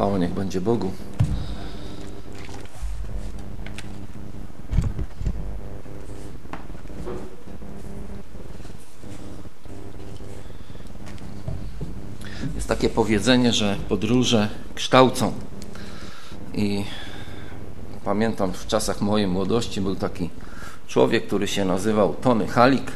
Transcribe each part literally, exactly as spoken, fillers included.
Chwała niech będzie Bogu. Jest takie powiedzenie, że podróże kształcą. I pamiętam, w czasach mojej młodości był taki człowiek, który się nazywał Tony Halik.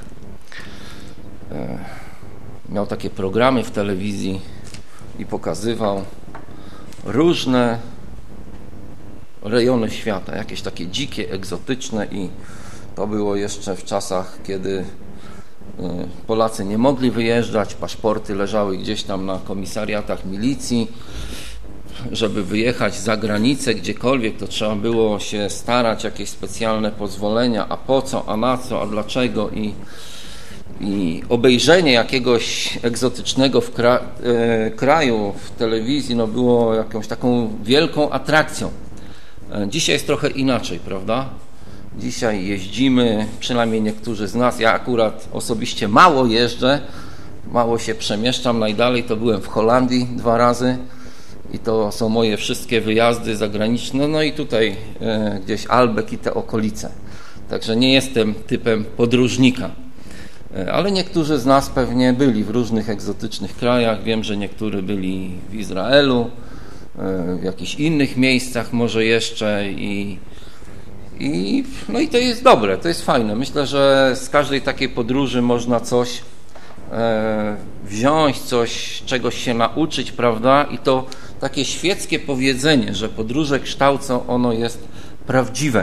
Miał takie programy w telewizji i pokazywał różne rejony świata, jakieś takie dzikie, egzotyczne, i to było jeszcze w czasach, kiedy Polacy nie mogli wyjeżdżać, paszporty leżały gdzieś tam na komisariatach milicji. Żeby wyjechać za granicę gdziekolwiek, to trzeba było się starać, jakieś specjalne pozwolenia, a po co, a na co, a dlaczego, i I obejrzenie jakiegoś egzotycznego w kra- e, kraju w telewizji no było jakąś taką wielką atrakcją. E, dzisiaj jest trochę inaczej, prawda? Dzisiaj jeździmy, przynajmniej niektórzy z nas, ja akurat osobiście mało jeżdżę, mało się przemieszczam. Najdalej to byłem w Holandii dwa razy i to są moje wszystkie wyjazdy zagraniczne, no i tutaj e, gdzieś Albek i te okolice. Także nie jestem typem podróżnika. Ale niektórzy z nas pewnie byli w różnych egzotycznych krajach. Wiem, że niektórzy byli w Izraelu, w jakichś innych miejscach może jeszcze i, i, no i to jest dobre, to jest fajne. Myślę, że z każdej takiej podróży można coś e, wziąć, coś, czegoś się nauczyć, prawda? I to takie świeckie powiedzenie, że podróże kształcą, ono jest prawdziwe.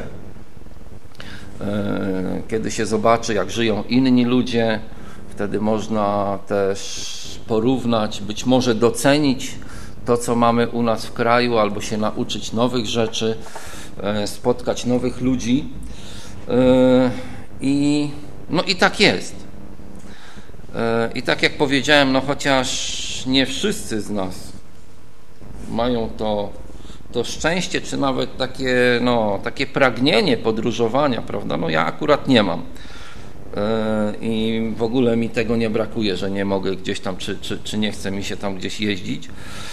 Kiedy się zobaczy, jak żyją inni ludzie, wtedy można też porównać, być może docenić to, co mamy u nas w kraju, albo się nauczyć nowych rzeczy, spotkać nowych ludzi. I, no i tak jest. I tak jak powiedziałem, no chociaż nie wszyscy z nas mają to to szczęście, czy nawet takie, no, takie pragnienie podróżowania, prawda? No ja akurat nie mam. Yy, I w ogóle mi tego nie brakuje, że nie mogę gdzieś tam, czy, czy, czy nie chce mi się tam gdzieś jeździć.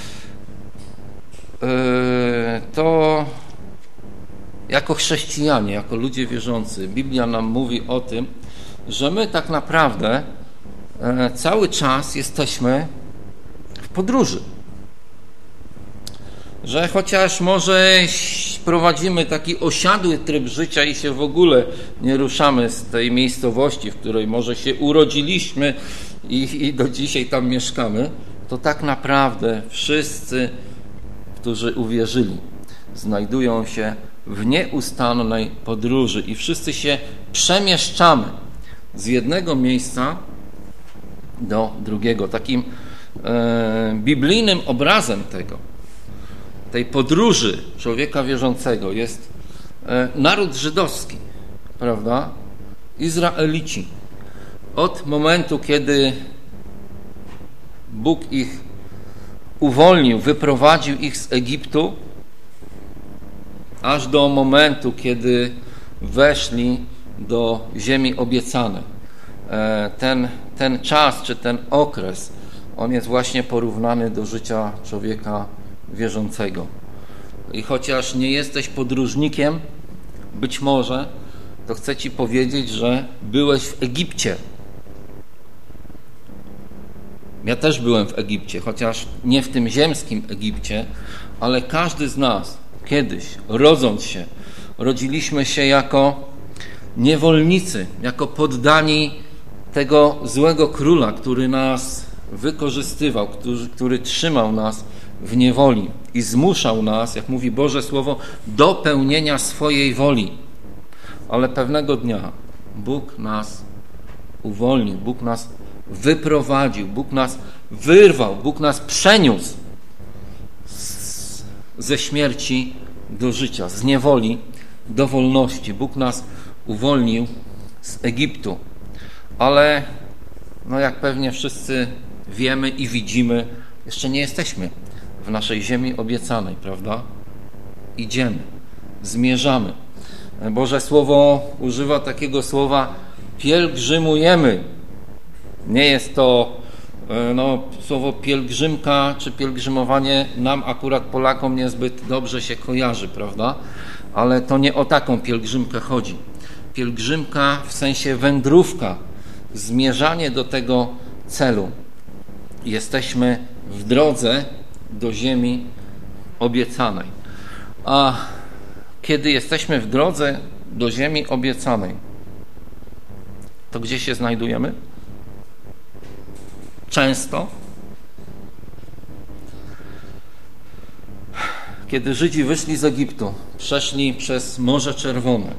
Yy, to jako chrześcijanie, jako ludzie wierzący, Biblia nam mówi o tym, że my tak naprawdę yy, cały czas jesteśmy w podróży. Że chociaż może prowadzimy taki osiadły tryb życia i się w ogóle nie ruszamy z tej miejscowości, w której może się urodziliśmy i, i do dzisiaj tam mieszkamy, to tak naprawdę wszyscy, którzy uwierzyli, znajdują się w nieustannej podróży i wszyscy się przemieszczamy z jednego miejsca do drugiego. Takim e, biblijnym obrazem tego, tej podróży człowieka wierzącego jest naród żydowski, prawda? Izraelici. Od momentu, kiedy Bóg ich uwolnił, wyprowadził ich z Egiptu, aż do momentu, kiedy weszli do ziemi obiecanej. Ten, ten czas, czy ten okres, on jest właśnie porównany do życia człowieka wierzącego. I chociaż nie jesteś podróżnikiem, być może, to chcę Ci powiedzieć, że byłeś w Egipcie. Ja też byłem w Egipcie, chociaż nie w tym ziemskim Egipcie, ale każdy z nas kiedyś, rodząc się, rodziliśmy się jako niewolnicy, jako poddani tego złego króla, który nas wykorzystywał, który, który trzymał nas w niewoli i zmuszał nas, jak mówi Boże Słowo, do pełnienia swojej woli. Ale pewnego dnia Bóg nas uwolnił, Bóg nas wyprowadził, Bóg nas wyrwał, Bóg nas przeniósł z, ze śmierci do życia, z niewoli do wolności. Bóg nas uwolnił z Egiptu. Ale, no jak pewnie wszyscy wiemy i widzimy, jeszcze nie jesteśmy w naszej ziemi obiecanej, prawda? Idziemy, zmierzamy. Boże Słowo używa takiego słowa pielgrzymujemy. Nie jest to No, słowo pielgrzymka czy pielgrzymowanie nam akurat Polakom niezbyt dobrze się kojarzy, prawda? Ale to nie o taką pielgrzymkę chodzi. Pielgrzymka w sensie wędrówka, zmierzanie do tego celu. Jesteśmy w drodze do ziemi obiecanej. A kiedy jesteśmy w drodze do ziemi obiecanej, to gdzie się znajdujemy? Często, kiedy Żydzi wyszli z Egiptu, przeszli przez Morze Czerwone,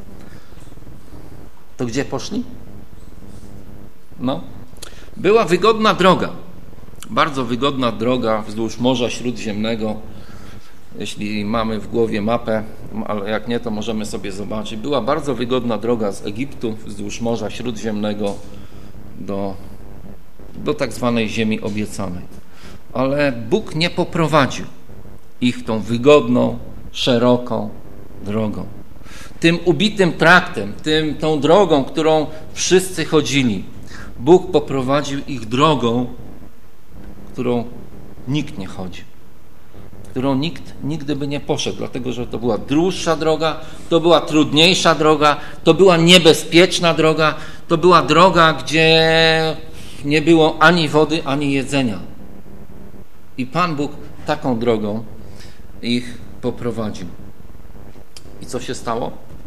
to gdzie poszli? No, była wygodna droga, bardzo wygodna droga wzdłuż Morza Śródziemnego. Jeśli mamy w głowie mapę, ale jak nie, to możemy sobie zobaczyć. Była bardzo wygodna droga z Egiptu wzdłuż Morza Śródziemnego do, do tak zwanej ziemi obiecanej. Ale Bóg nie poprowadził ich tą wygodną, szeroką drogą. Tym ubitym traktem, tym, tą drogą, którą wszyscy chodzili. Bóg poprowadził ich drogą, którą nikt nie chodzi. Którą nikt nigdy by nie poszedł, dlatego że to była dłuższa droga, to była trudniejsza droga, to była niebezpieczna droga, to była droga, gdzie nie było ani wody, ani jedzenia. I Pan Bóg taką drogą ich poprowadził. I co się stało?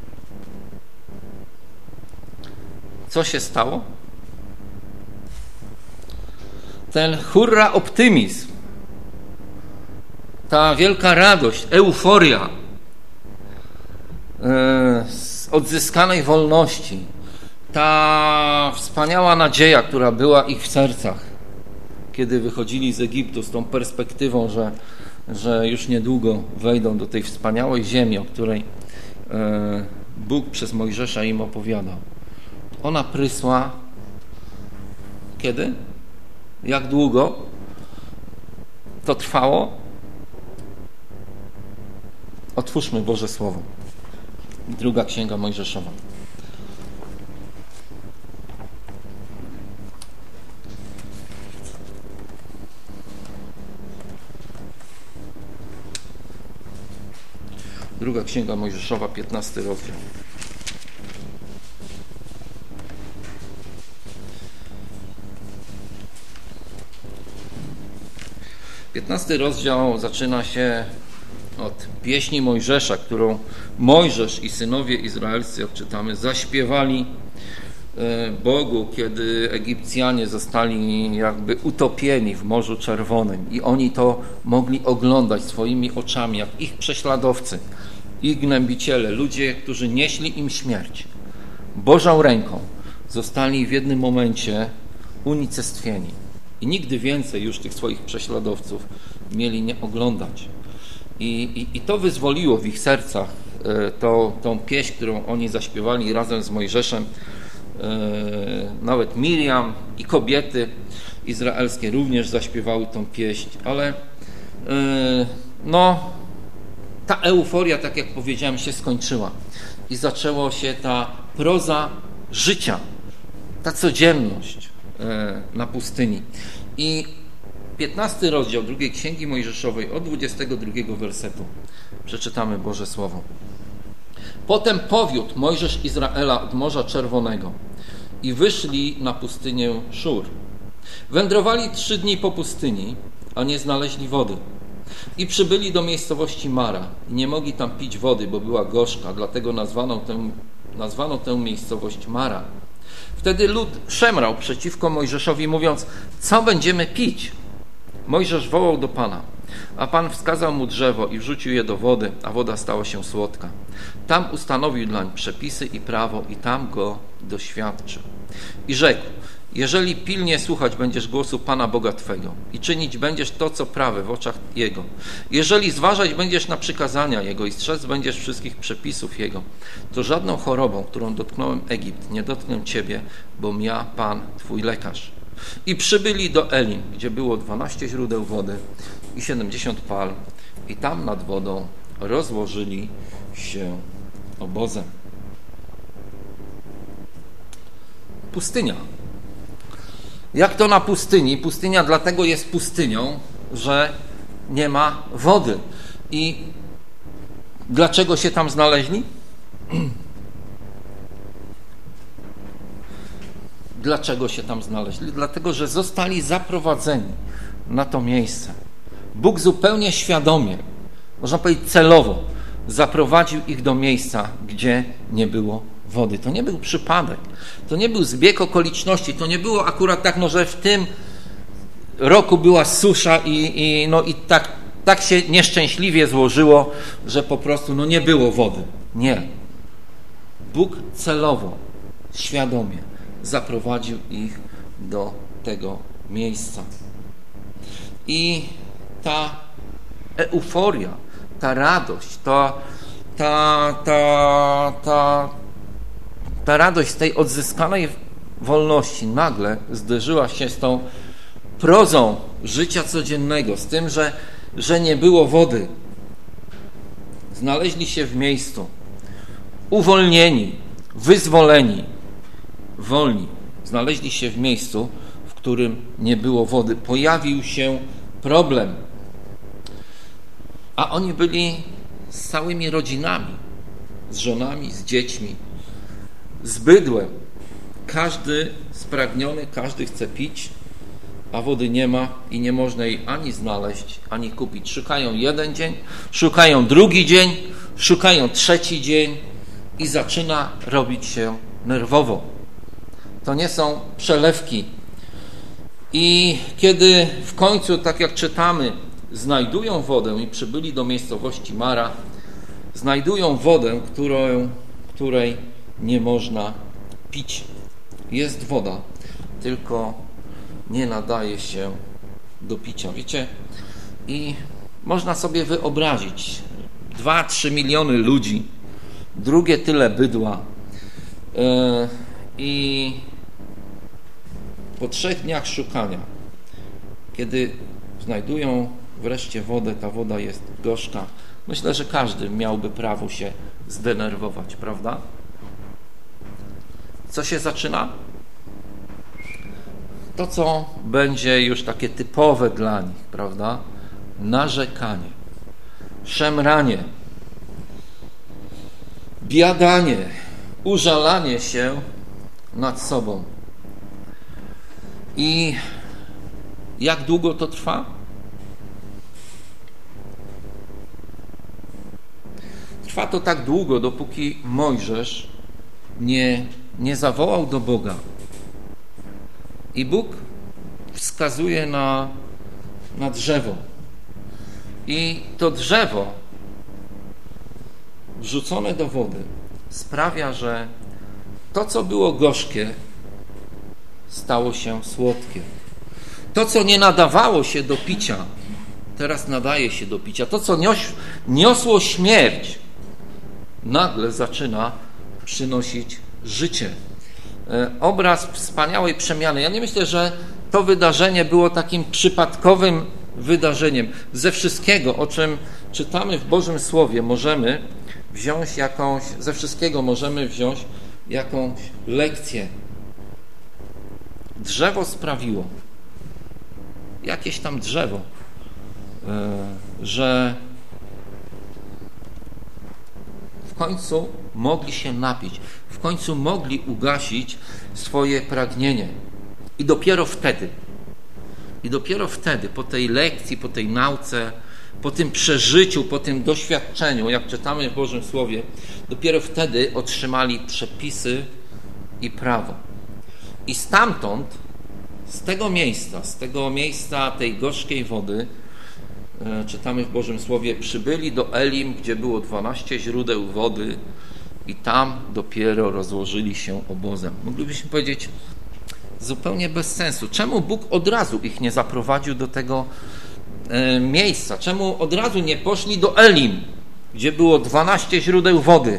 Co się stało? Ten hurra optymizm, ta wielka radość, euforia z odzyskanej wolności, ta wspaniała nadzieja, która była ich w sercach, kiedy wychodzili z Egiptu z tą perspektywą, że, że już niedługo wejdą do tej wspaniałej ziemi, o której Bóg przez Mojżesza im opowiadał. Ona prysła kiedy? Jak długo to trwało? Otwórzmy Boże Słowo. Druga Księga Mojżeszowa. Druga Księga Mojżeszowa, piętnasty rozdział. piętnasty rozdział zaczyna się od pieśni Mojżesza, którą Mojżesz i synowie izraelscy, jak czytamy, zaśpiewali Bogu, kiedy Egipcjanie zostali jakby utopieni w Morzu Czerwonym i oni to mogli oglądać swoimi oczami, jak ich prześladowcy, ich gnębiciele, ludzie, którzy nieśli im śmierć, Bożą ręką zostali w jednym momencie unicestwieni i nigdy więcej już tych swoich prześladowców mieli nie oglądać. I, i, i to wyzwoliło w ich sercach to, tą pieśń, którą oni zaśpiewali razem z Mojżeszem. Nawet Miriam i kobiety izraelskie również zaśpiewały tą pieśń, ale no, ta euforia, tak jak powiedziałem, się skończyła i zaczęło się ta proza życia, ta codzienność na pustyni. I piętnasty rozdział drugiej Księgi Mojżeszowej od dwudziestego drugiego wersetu przeczytamy Boże Słowo. Potem powiódł Mojżesz Izraela od Morza Czerwonego i wyszli na pustynię Szur. Wędrowali trzy dni po pustyni, a nie znaleźli wody. I przybyli do miejscowości Mara i nie mogli tam pić wody, bo była gorzka, dlatego nazwano tę, nazwano tę miejscowość Mara. Wtedy lud szemrał przeciwko Mojżeszowi, mówiąc: co będziemy pić? Mojżesz wołał do Pana, a Pan wskazał mu drzewo i wrzucił je do wody, a woda stała się słodka. Tam ustanowił dlań przepisy i prawo i tam go doświadczył. I rzekł: jeżeli pilnie słuchać będziesz głosu Pana Boga Twego i czynić będziesz to, co prawe w oczach Jego, jeżeli zważać będziesz na przykazania Jego i strzec będziesz wszystkich przepisów Jego, to żadną chorobą, którą dotknąłem Egipt, nie dotknę Ciebie, bom ja, Pan, Twój lekarz. I przybyli do Elim, gdzie było dwanaście źródeł wody i siedemdziesiąt palm, i tam nad wodą rozłożyli się obozem. Jak to na pustyni? Pustynia dlatego jest pustynią, że nie ma wody. I dlaczego się tam znaleźli? Dlaczego się tam znaleźli? Dlatego, że zostali zaprowadzeni na to miejsce. Bóg zupełnie świadomie, można powiedzieć celowo, zaprowadził ich do miejsca, gdzie nie było wody. To nie był przypadek, to nie był zbieg okoliczności, to nie było akurat tak, no, że w tym roku była susza i, i, no, i tak, tak się nieszczęśliwie złożyło, że po prostu no, nie było wody. Nie. Bóg celowo, świadomie zaprowadził ich do tego miejsca. I ta euforia, ta radość, ta, ta, ta, ta, ta radość z tej odzyskanej wolności nagle zderzyła się z tą prozą życia codziennego, z tym, że, że nie było wody. Znaleźli się w miejscu uwolnieni, wyzwoleni, wolni. Znaleźli się w miejscu, w którym nie było wody. Pojawił się problem. A oni byli z całymi rodzinami, z żonami, z dziećmi, z bydłem. Każdy spragniony, każdy chce pić, a wody nie ma i nie można jej ani znaleźć, ani kupić. Szukają jeden dzień, szukają drugi dzień, szukają trzeci dzień i zaczyna robić się nerwowo. To nie są przelewki. I kiedy w końcu, tak jak czytamy, znajdują wodę i przybyli do miejscowości Mara, znajdują wodę, którą, której nie można pić. Jest woda, tylko nie nadaje się do picia. Wiecie, i można sobie wyobrazić dwa, trzy miliony ludzi, drugie tyle bydła yy, i po trzech dniach szukania, kiedy znajdują wreszcie wodę, ta woda jest gorzka. Myślę, że każdy miałby prawo się zdenerwować, prawda? Co się zaczyna? To, co będzie już takie typowe dla nich, prawda? Narzekanie, szemranie, biadanie, użalanie się nad sobą. I jak długo to trwa? Trwa to tak długo, dopóki Mojżesz nie, nie zawołał do Boga. I Bóg wskazuje na, na drzewo. I to drzewo wrzucone do wody sprawia, że to, co było gorzkie, stało się słodkie. To, co nie nadawało się do picia, teraz nadaje się do picia. To, co nios, niosło śmierć, nagle zaczyna przynosić życie. Obraz wspaniałej przemiany. Ja nie myślę, że to wydarzenie było takim przypadkowym wydarzeniem. Ze wszystkiego, o czym czytamy w Bożym Słowie, możemy wziąć jakąś, ze wszystkiego możemy wziąć jakąś lekcję. Drzewo sprawiło, jakieś tam drzewo, że w końcu mogli się napić, w końcu mogli ugasić swoje pragnienie. I dopiero wtedy, i dopiero wtedy, po tej lekcji, po tej nauce, po tym przeżyciu, po tym doświadczeniu, jak czytamy w Bożym Słowie, dopiero wtedy otrzymali przepisy i prawo. I stamtąd, z tego miejsca, z tego miejsca tej gorzkiej wody, e, czytamy w Bożym Słowie, przybyli do Elim, gdzie było dwanaście źródeł wody i tam dopiero rozłożyli się obozem. Moglibyśmy powiedzieć, zupełnie bez sensu. Czemu Bóg od razu ich nie zaprowadził do tego e, miejsca? Czemu od razu nie poszli do Elim, gdzie było dwanaście źródeł wody?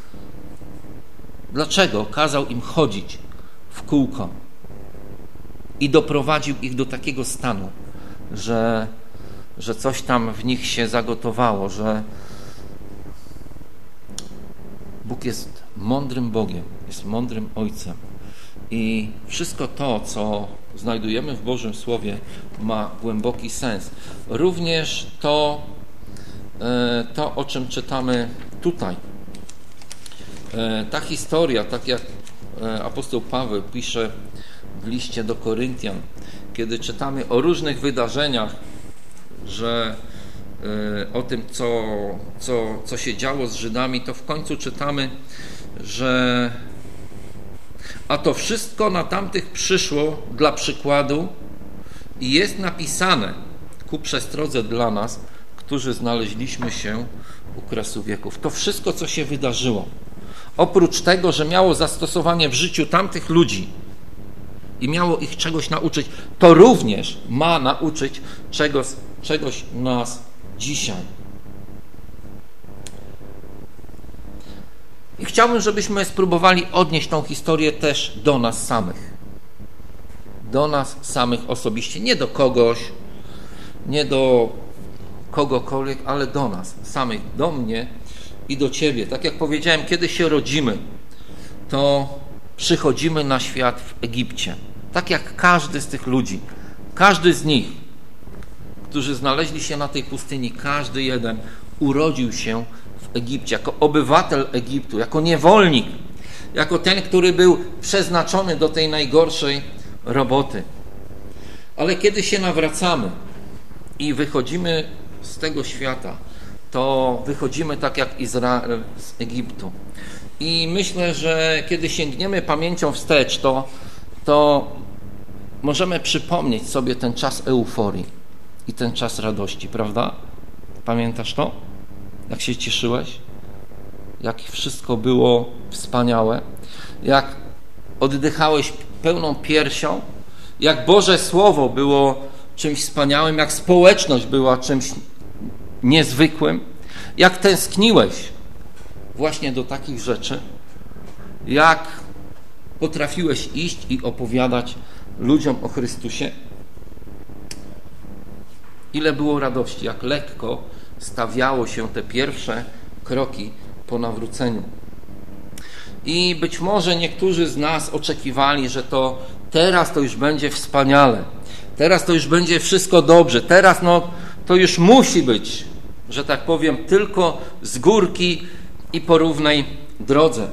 Dlaczego kazał im chodzić w kółko i doprowadził ich do takiego stanu, że, że coś tam w nich się zagotowało, że Bóg jest mądrym Bogiem, jest mądrym Ojcem i wszystko to, co znajdujemy w Bożym Słowie, ma głęboki sens. Również to, to o czym czytamy tutaj. Ta historia, tak jak apostoł Paweł pisze w liście do Koryntian, kiedy czytamy o różnych wydarzeniach, że o tym, co, co, co się działo z Żydami, to w końcu czytamy, że a to wszystko na tamtych przyszło dla przykładu i jest napisane ku przestrodze dla nas, którzy znaleźliśmy się u kresu wieków. To wszystko, co się wydarzyło, oprócz tego, że miało zastosowanie w życiu tamtych ludzi i miało ich czegoś nauczyć, to również ma nauczyć czegoś, czegoś nas dzisiaj. I chciałbym, żebyśmy spróbowali odnieść tą historię też do nas samych. Do nas samych osobiście. Nie do kogoś, nie do kogokolwiek, ale do nas samych, do mnie i do Ciebie. Tak jak powiedziałem, kiedy się rodzimy, to przychodzimy na świat w Egipcie. Tak jak każdy z tych ludzi. Każdy z nich, którzy znaleźli się na tej pustyni, każdy jeden urodził się w Egipcie, jako obywatel Egiptu, jako niewolnik, jako ten, który był przeznaczony do tej najgorszej roboty. Ale kiedy się nawracamy i wychodzimy z tego świata, to wychodzimy tak jak Izrael z Egiptu. I myślę, że kiedy sięgniemy pamięcią wstecz, to, to możemy przypomnieć sobie ten czas euforii i ten czas radości, prawda? Pamiętasz to? Jak się cieszyłeś? Jak wszystko było wspaniałe? Jak oddychałeś pełną piersią? Jak Boże Słowo było czymś wspaniałym? Jak społeczność była czymś niezwykłym? Jak tęskniłeś właśnie do takich rzeczy? Jak potrafiłeś iść i opowiadać ludziom o Chrystusie? Ile było radości, jak lekko stawiało się te pierwsze kroki po nawróceniu. I być może niektórzy z nas oczekiwali, że to teraz to już będzie wspaniale, teraz to już będzie wszystko dobrze, teraz no to już musi być, że tak powiem, tylko z górki i po równej drodze.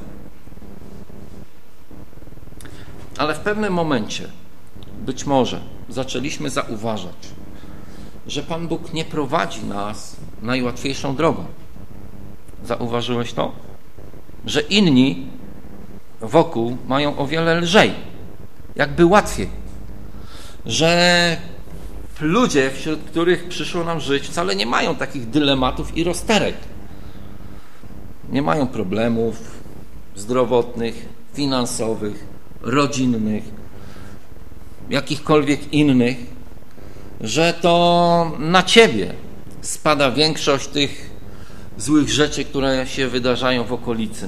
Ale w pewnym momencie, być może, zaczęliśmy zauważać, że Pan Bóg nie prowadzi nas najłatwiejszą drogą. Zauważyłeś to? Że inni wokół mają o wiele lżej, jakby łatwiej. Że ludzie, wśród których przyszło nam żyć, wcale nie mają takich dylematów i rozterek. Nie mają problemów zdrowotnych, finansowych, rodzinnych, jakichkolwiek innych, że to na Ciebie spada większość tych złych rzeczy, które się wydarzają w okolicy.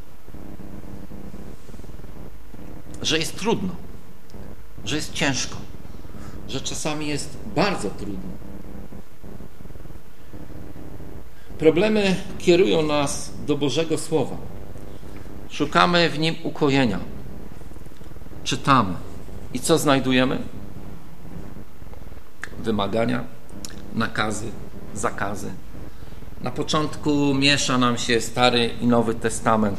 Że jest trudno, że jest ciężko, że czasami jest bardzo trudno. Problemy kierują nas do Bożego Słowa. Szukamy w nim ukojenia. Czytamy. I co znajdujemy? Wymagania, nakazy, zakazy. Na początku miesza nam się Stary i Nowy Testament.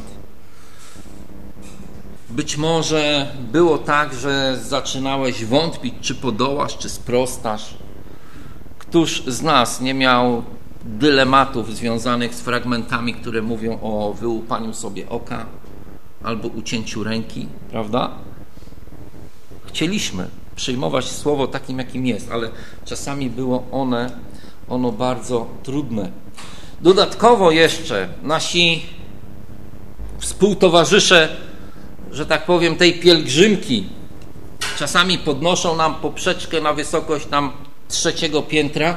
Być może było tak, że zaczynałeś wątpić, czy podołasz, czy sprostasz. Któż z nas nie miał dylematów związanych z fragmentami, które mówią o wyłupaniu sobie oka albo ucięciu ręki, prawda? Chcieliśmy przyjmować słowo takim, jakim jest, ale czasami było one, ono bardzo trudne. Dodatkowo jeszcze nasi współtowarzysze, że tak powiem, tej pielgrzymki czasami podnoszą nam poprzeczkę na wysokość tam trzeciego piętra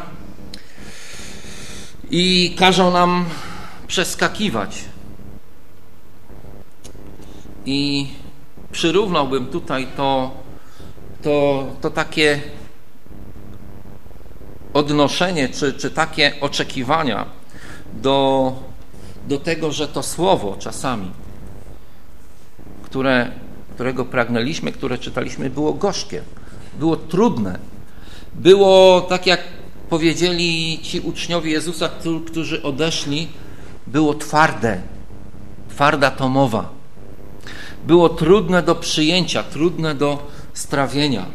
i każą nam przeskakiwać. I przyrównałbym tutaj to, to, to takie odnoszenie, czy, czy takie oczekiwania do, do tego, że to słowo czasami, które, którego pragnęliśmy, które czytaliśmy, było gorzkie, było trudne. Było, tak jak powiedzieli ci uczniowie Jezusa, którzy odeszli, było twarde, twarda to mowa. Było trudne do przyjęcia, trudne do strawienia.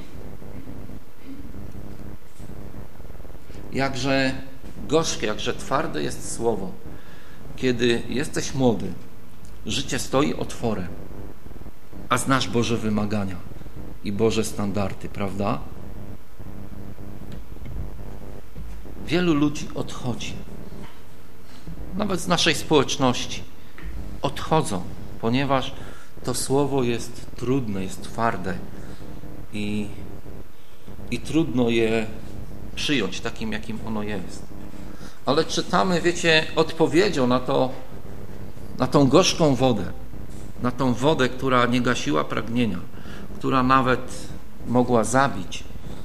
Jakże gorzkie, jakże twarde jest słowo. Kiedy jesteś młody, życie stoi otworem, a znasz Boże wymagania i Boże standardy, prawda? Wielu ludzi odchodzi, nawet z naszej społeczności. Odchodzą, ponieważ to słowo jest trudne, jest twarde i, i trudno je przyjąć takim, jakim ono jest. Ale czytamy, wiecie, odpowiedzią na to, na tą gorzką wodę, na tą wodę, która nie gasiła pragnienia, która nawet mogła zabić,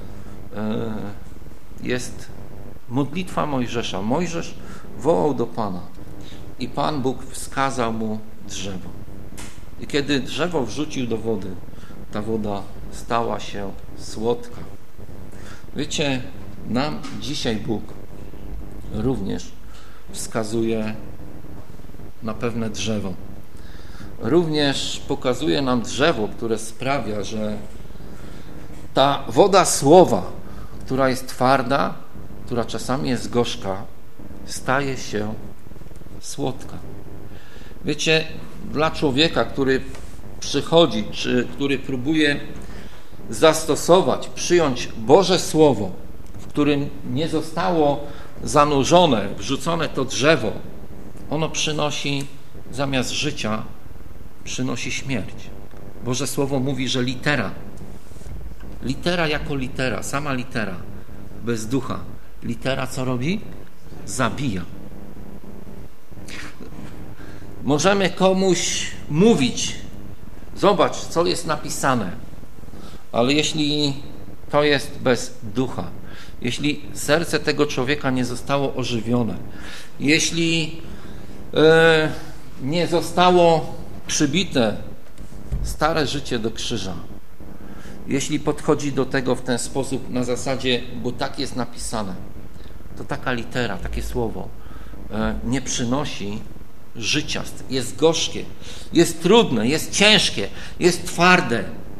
jest modlitwa Mojżesza. Mojżesz wołał do Pana i Pan Bóg wskazał mu drzewo. I kiedy drzewo wrzucił do wody, ta woda stała się słodka. Wiecie, nam dzisiaj Bóg również wskazuje na pewne drzewo. Również pokazuje nam drzewo, które sprawia, że ta woda słowa, która jest twarda, która czasami jest gorzka, staje się słodka. Wiecie, dla człowieka, który przychodzi, czy który próbuje zastosować, przyjąć Boże Słowo, w którym nie zostało zanurzone, wrzucone to drzewo, ono przynosi zamiast życia, przynosi śmierć. Boże Słowo mówi, że litera, litera jako litera, sama litera, bez ducha, litera co robi? Zabija. Możemy komuś mówić, zobacz, co jest napisane, ale jeśli to jest bez ducha, jeśli serce tego człowieka nie zostało ożywione, jeśli e, nie zostało przybite stare życie do krzyża, jeśli podchodzi do tego w ten sposób na zasadzie, bo tak jest napisane, to taka litera, takie słowo e, nie przynosi życia, jest gorzkie, jest trudne, jest ciężkie, jest twarde.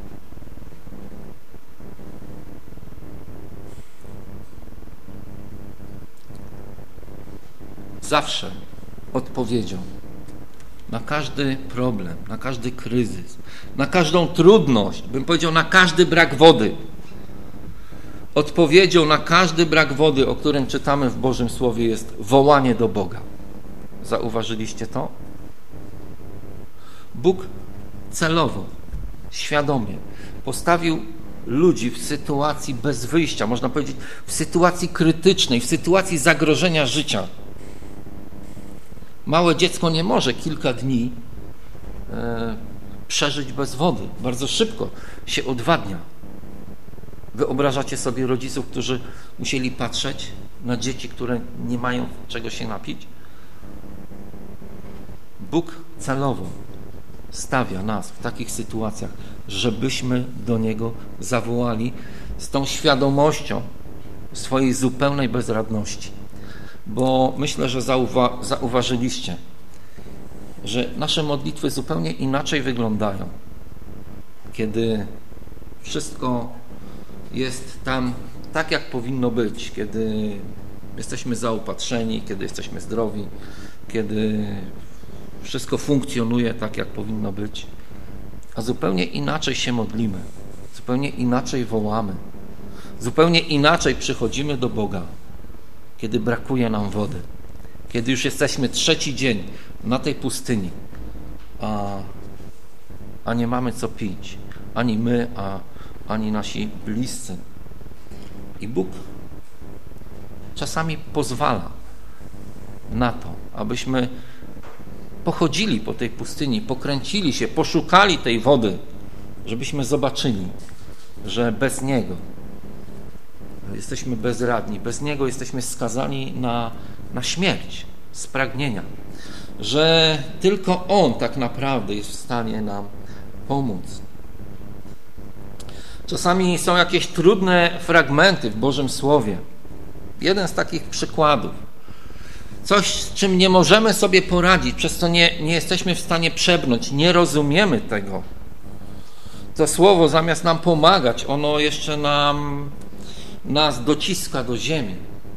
Zawsze odpowiedzią na każdy problem, na każdy kryzys, na każdą trudność, bym powiedział na każdy brak wody, odpowiedzią na każdy brak wody, o którym czytamy w Bożym Słowie, jest wołanie do Boga. Zauważyliście to? Bóg celowo, świadomie postawił ludzi w sytuacji bez wyjścia, można powiedzieć w sytuacji krytycznej, w sytuacji zagrożenia życia. Małe dziecko nie może kilka dni e, przeżyć bez wody. Bardzo szybko się odwadnia. Wyobrażacie sobie rodziców, którzy musieli patrzeć na dzieci, które nie mają czego się napić? Bóg celowo stawia nas w takich sytuacjach, żebyśmy do Niego zawołali z tą świadomością swojej zupełnej bezradności. Bo myślę, że zauwa- zauważyliście, że nasze modlitwy zupełnie inaczej wyglądają, kiedy wszystko jest tam tak, jak powinno być, kiedy jesteśmy zaopatrzeni, kiedy jesteśmy zdrowi, kiedy wszystko funkcjonuje tak, jak powinno być, a zupełnie inaczej się modlimy, zupełnie inaczej wołamy, zupełnie inaczej przychodzimy do Boga, kiedy brakuje nam wody, kiedy już jesteśmy trzeci dzień na tej pustyni, a, a nie mamy co pić, ani my, a, ani nasi bliscy. I Bóg czasami pozwala na to, abyśmy pochodzili po tej pustyni, pokręcili się, poszukali tej wody, żebyśmy zobaczyli, że bez Niego jesteśmy bezradni, bez Niego jesteśmy skazani na, na śmierć z pragnienia, że tylko On tak naprawdę jest w stanie nam pomóc. Czasami są jakieś trudne fragmenty w Bożym Słowie. Jeden z takich przykładów. Coś, z czym nie możemy sobie poradzić, przez co nie, nie jesteśmy w stanie przebrnąć, nie rozumiemy tego. To Słowo zamiast nam pomagać, ono jeszcze nam, nas dociska do ziemi.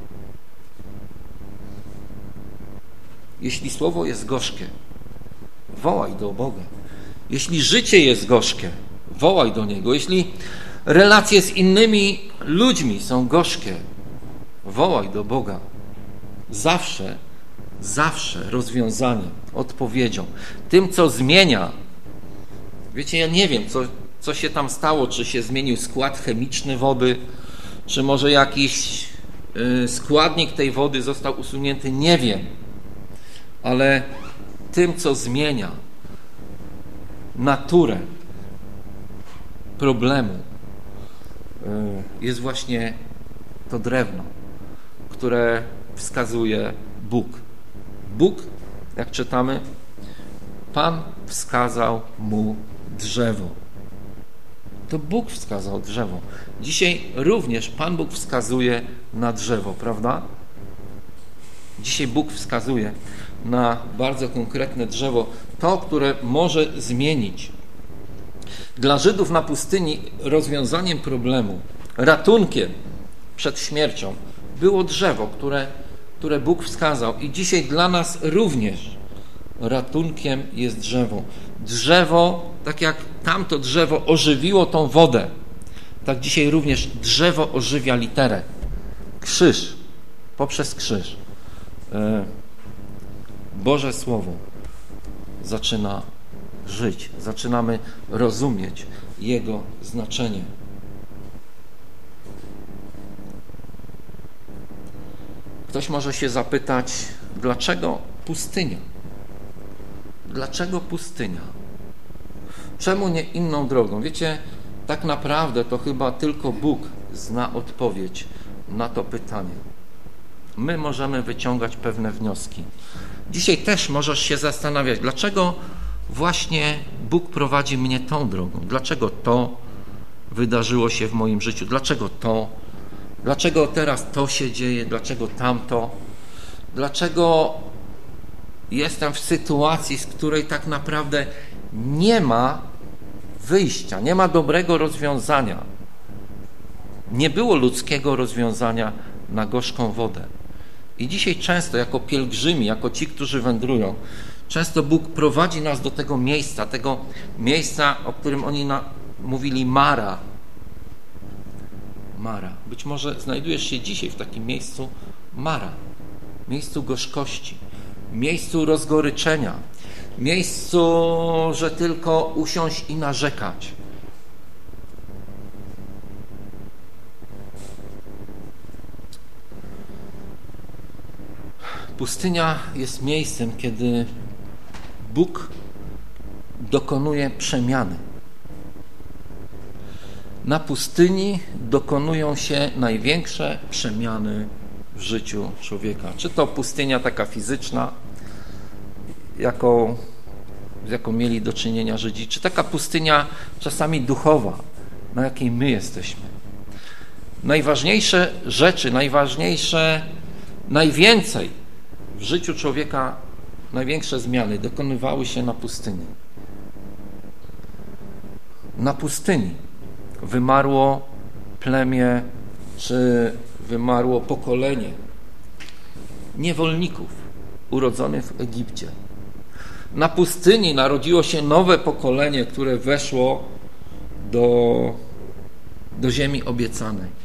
Jeśli Słowo jest gorzkie, wołaj do Boga. Jeśli życie jest gorzkie, wołaj do Niego. Jeśli relacje z innymi ludźmi są gorzkie, wołaj do Boga. Zawsze, zawsze rozwiązaniem, odpowiedzią, tym, co zmienia. Wiecie, ja nie wiem, co, co się tam stało, czy się zmienił skład chemiczny wody, czy może jakiś y, składnik tej wody został usunięty, nie wiem. Ale tym, co zmienia naturę problemu, jest właśnie to drewno, które wskazuje Bóg. Bóg, jak czytamy, Pan wskazał mu drzewo. To Bóg wskazał drzewo. Dzisiaj również Pan Bóg wskazuje na drzewo, prawda? Dzisiaj Bóg wskazuje na bardzo konkretne drzewo, to, które może zmienić. Dla Żydów na pustyni rozwiązaniem problemu, ratunkiem przed śmiercią było drzewo, które, które Bóg wskazał. I dzisiaj dla nas również ratunkiem jest drzewo. Drzewo, tak jak tamto drzewo ożywiło tą wodę, tak dzisiaj również drzewo ożywia literę. Krzyż, poprzez krzyż. Boże Słowo zaczyna żyć, zaczynamy rozumieć jego znaczenie. Ktoś może się zapytać, dlaczego pustynia? Dlaczego pustynia? Czemu nie inną drogą? Wiecie, tak naprawdę to chyba tylko Bóg zna odpowiedź na to pytanie. My możemy wyciągać pewne wnioski. Dzisiaj też możesz się zastanawiać, dlaczego właśnie Bóg prowadzi mnie tą drogą? Dlaczego to wydarzyło się w moim życiu? Dlaczego to? Dlaczego teraz to się dzieje? Dlaczego tamto? Dlaczego jestem w sytuacji, z której tak naprawdę nie ma wyjścia, nie ma dobrego rozwiązania? Nie było ludzkiego rozwiązania na gorzką wodę. I dzisiaj często jako pielgrzymi, jako ci, którzy wędrują, często Bóg prowadzi nas do tego miejsca, tego miejsca, o którym oni na, mówili Mara. Mara. Być może znajdujesz się dzisiaj w takim miejscu Mara, miejscu gorzkości, miejscu rozgoryczenia, miejscu, że tylko usiąść i narzekać. Pustynia jest miejscem, kiedy Bóg dokonuje przemiany. Na pustyni dokonują się największe przemiany w życiu człowieka. Czy to pustynia taka fizyczna, jaką, z jaką mieli do czynienia Żydzi, czy taka pustynia czasami duchowa, na jakiej my jesteśmy. Najważniejsze rzeczy, najważniejsze, najwięcej w życiu człowieka, największe zmiany dokonywały się na pustyni. Na pustyni wymarło plemię, czy wymarło pokolenie niewolników urodzonych w Egipcie. Na pustyni narodziło się nowe pokolenie, które weszło do, do ziemi obiecanej.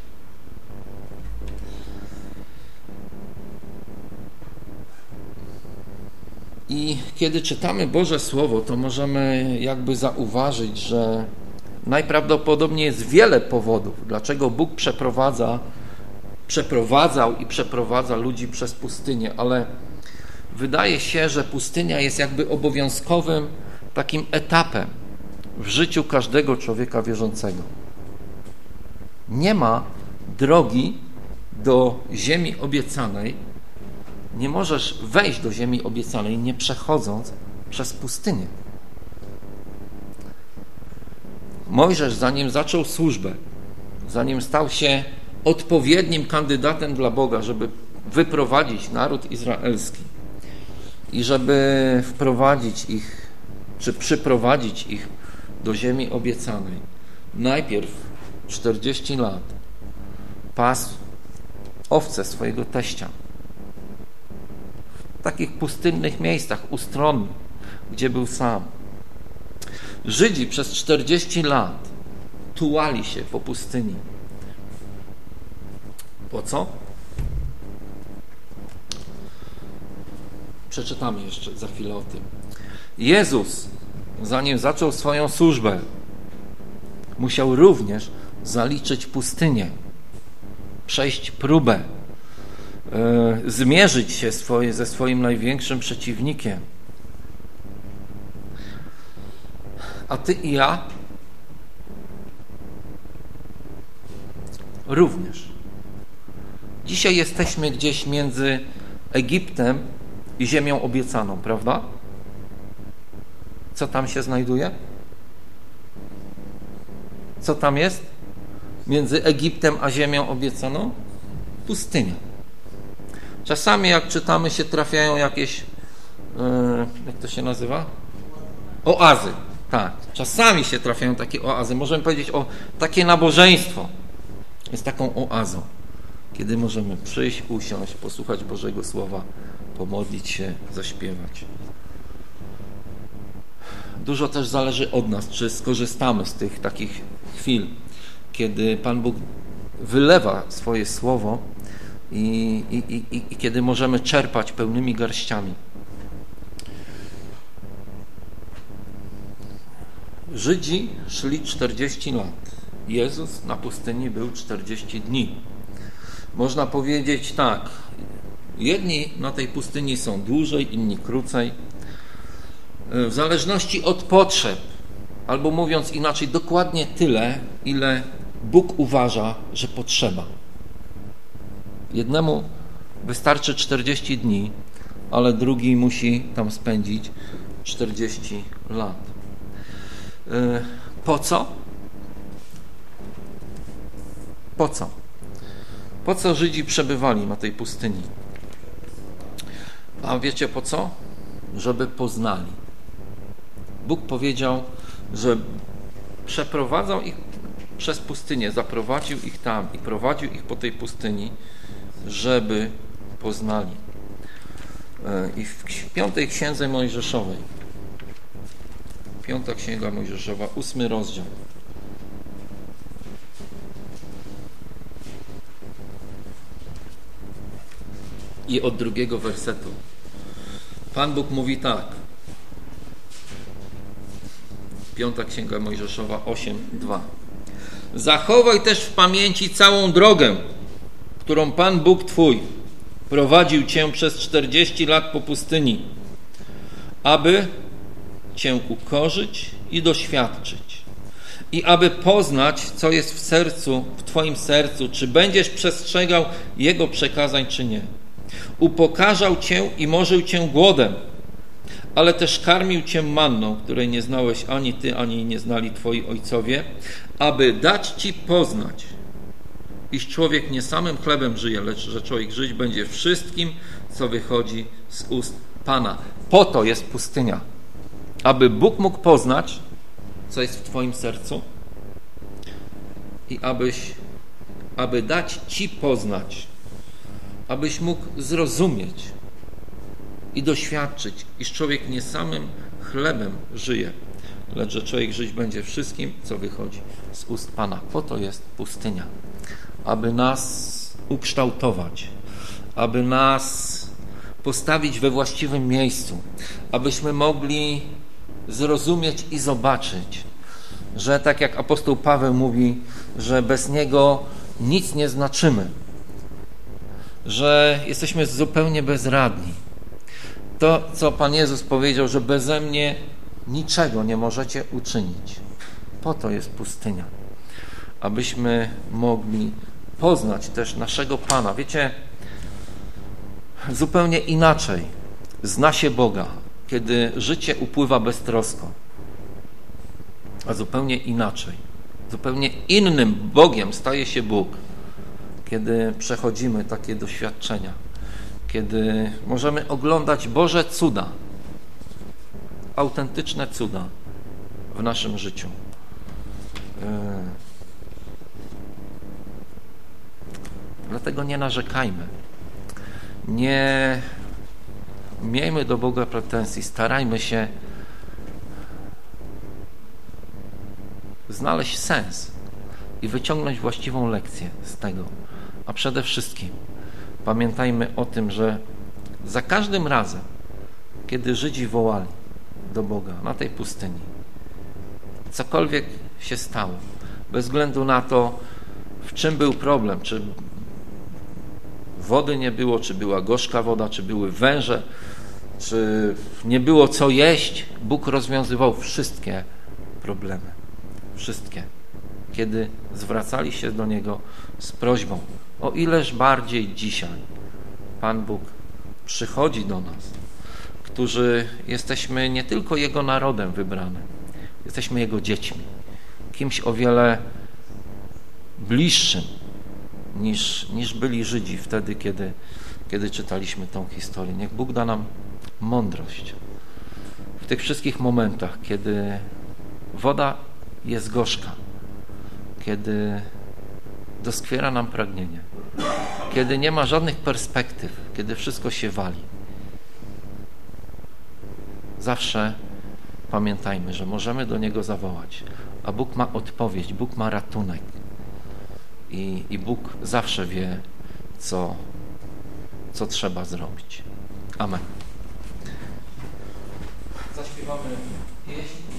I kiedy czytamy Boże Słowo, to możemy jakby zauważyć, że najprawdopodobniej jest wiele powodów, dlaczego Bóg przeprowadza, przeprowadzał i przeprowadza ludzi przez pustynię, ale wydaje się, że pustynia jest jakby obowiązkowym takim etapem w życiu każdego człowieka wierzącego. Nie ma drogi do ziemi obiecanej, nie możesz wejść do ziemi obiecanej, nie przechodząc przez pustynię. Mojżesz, zanim zaczął służbę, zanim stał się odpowiednim kandydatem dla Boga, żeby wyprowadzić naród izraelski i żeby wprowadzić ich, czy przyprowadzić ich do ziemi obiecanej, najpierw czterdzieści lat pasł owce swojego teścia w takich pustynnych miejscach, ustronnych, gdzie był sam. Żydzi przez czterdzieści lat tułali się po pustyni. Po co? Przeczytamy jeszcze za chwilę o tym. Jezus, zanim zaczął swoją służbę, musiał również zaliczyć pustynię, przejść próbę, yy, zmierzyć się swoje, ze swoim największym przeciwnikiem. A ty i ja również. Dzisiaj jesteśmy gdzieś między Egiptem i ziemią obiecaną, prawda? Co tam się znajduje? Co tam jest? Między Egiptem a ziemią obiecaną? Pustynia. Czasami jak czytamy, się trafiają jakieś yy, jak to się nazywa? Oazy. Tak. Czasami się trafiają takie oazy. Możemy powiedzieć o takie nabożeństwo. Jest taką oazą, kiedy możemy przyjść, usiąść, posłuchać Bożego Słowa, pomodlić się, zaśpiewać. Dużo też zależy od nas, czy skorzystamy z tych takich chwil, kiedy Pan Bóg wylewa swoje Słowo i, i, i, i kiedy możemy czerpać pełnymi garściami. Żydzi szli czterdzieści lat. Jezus na pustyni był czterdzieści dni. Można powiedzieć tak, jedni na tej pustyni są dłużej, inni krócej. W zależności od potrzeb, albo mówiąc inaczej, dokładnie tyle, ile Bóg uważa, że potrzeba. Jednemu wystarczy czterdzieści dni, ale drugi musi tam spędzić czterdzieści lat. Po co? Po co? Po co Żydzi przebywali na tej pustyni? A wiecie po co? Żeby poznali. Bóg powiedział, że przeprowadzał ich przez pustynię, zaprowadził ich tam i prowadził ich po tej pustyni, żeby poznali. I w piątej księdze Mojżeszowej, piąta księga Mojżeszowa, ósmy rozdział. I od drugiego wersetu. Pan Bóg mówi tak. Piąta księga Mojżeszowa osiem, dwa. Zachowaj też w pamięci całą drogę, którą Pan Bóg Twój prowadził Cię przez czterdzieści lat po pustyni, aby Cię ukorzyć i doświadczyć, i aby poznać, co jest w sercu, w Twoim sercu, czy będziesz przestrzegał Jego przekazań, czy nie. Upokarzał Cię i morzył Cię głodem, ale też karmił Cię manną, której nie znałeś ani Ty, ani nie znali Twoi ojcowie, aby dać Ci poznać, iż człowiek nie samym chlebem żyje, lecz że człowiek żyć będzie wszystkim, co wychodzi z ust Pana. Po to jest pustynia, aby Bóg mógł poznać, co jest w Twoim sercu i abyś, aby dać Ci poznać, abyś mógł zrozumieć i doświadczyć, iż człowiek nie samym chlebem żyje, lecz że człowiek żyć będzie wszystkim, co wychodzi z ust Pana. Po to jest pustynia, aby nas ukształtować, aby nas postawić we właściwym miejscu, abyśmy mogli zrozumieć i zobaczyć, że tak jak apostoł Paweł mówi, że bez Niego nic nie znaczymy, że jesteśmy zupełnie bezradni. To, co Pan Jezus powiedział, że beze mnie niczego nie możecie uczynić. Po to jest pustynia, abyśmy mogli poznać też naszego Pana. Wiecie, zupełnie inaczej zna się Boga, kiedy życie upływa beztrosko. a zupełnie inaczej. Zupełnie innym Bogiem staje się Bóg, kiedy przechodzimy takie doświadczenia, kiedy możemy oglądać Boże cuda, autentyczne cuda w naszym życiu. Dlatego nie narzekajmy. Nie miejmy do Boga pretensji. Starajmy się znaleźć sens i wyciągnąć właściwą lekcję z tego. A przede wszystkim pamiętajmy o tym, że za każdym razem, kiedy Żydzi wołali do Boga na tej pustyni, cokolwiek się stało, bez względu na to, w czym był problem, czy wody nie było, czy była gorzka woda, czy były węże, czy nie było co jeść, Bóg rozwiązywał wszystkie problemy. Wszystkie. Kiedy zwracali się do Niego z prośbą, o ileż bardziej dzisiaj Pan Bóg przychodzi do nas, którzy jesteśmy nie tylko Jego narodem wybranym, jesteśmy Jego dziećmi, kimś o wiele bliższym niż, niż byli Żydzi wtedy, kiedy, kiedy czytaliśmy tą historię. Niech Bóg da nam mądrość w tych wszystkich momentach, kiedy woda jest gorzka, kiedy doskwiera nam pragnienie, kiedy nie ma żadnych perspektyw, kiedy wszystko się wali. Zawsze pamiętajmy, że możemy do Niego zawołać, a Bóg ma odpowiedź, Bóg ma ratunek i, i Bóg zawsze wie, co, co trzeba zrobić. Amen. Zaśpiewamy pieśń.